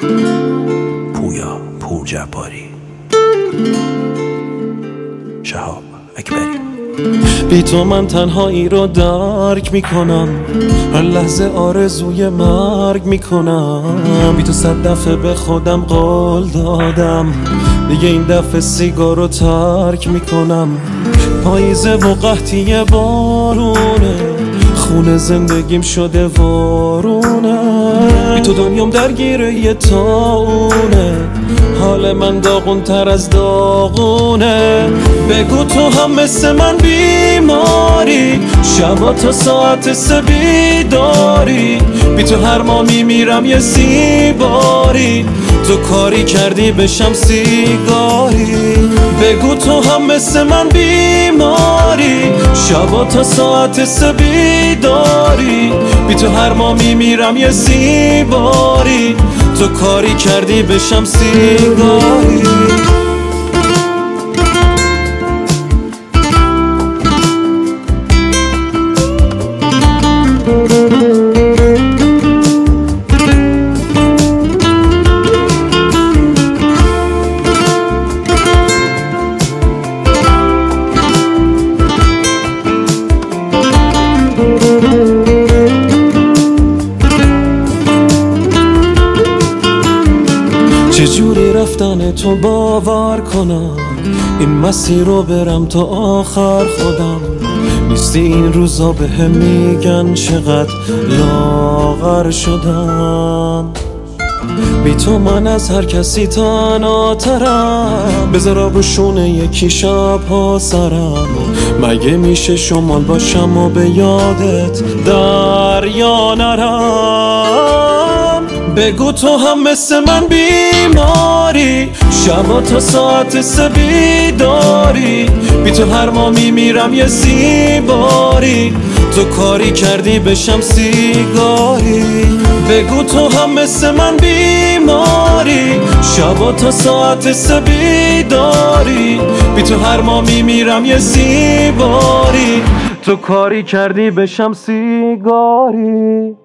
پویا پورجباری، شهاب اکبری. بی تو من تنهایی رو درک میکنم، هر لحظه آرزوی مرگ میکنم. بی تو 100 دفعه به خودم قول دادم، دیگه این دفعه سیگار رو ترک میکنم. پاییزه و قحطی بارونه، خونه زندگیم شده وارونه. بی تو دنیام درگیره یه تاونه، حال من داغون تر از داغونه. بگو تو هم مثل من بیماری، شبا تا ساعت 3 بیداری. بی تو هر ما میمیرم یه سیباری، تو کاری کردی بشم سیگاری. بگو تو هم مثل من بیماری، شبا تا ساعت 3 بیداری. بی تو هر ما میمیرم یه سیباری، تو کاری کردی بشم سیگاری. چجوری رفتن تو باور کنم، این مسیر رو برم تا آخر خودم. نیستی این روزا بهم میگن چقدر لاغر شدم. بی تو من از هر کسی تنهاترم، بذار آبروشونه یکی شب‌ها سرم. مگه میشه شمال باشم و به یادت دریا نرم. بگو تو هم مثل من بیماری، شبا تا ساعت 3 بیداری. بی تو هر ما میمیرم یه سیباری، تو کاری کردی بشم سیگاری. بگو تو هم مثل من بیماری، شبا تا ساعت 3 بیداری. بی تو هر ما میمیرم یه سیباری، تو کاری کردی بشم سیگاری.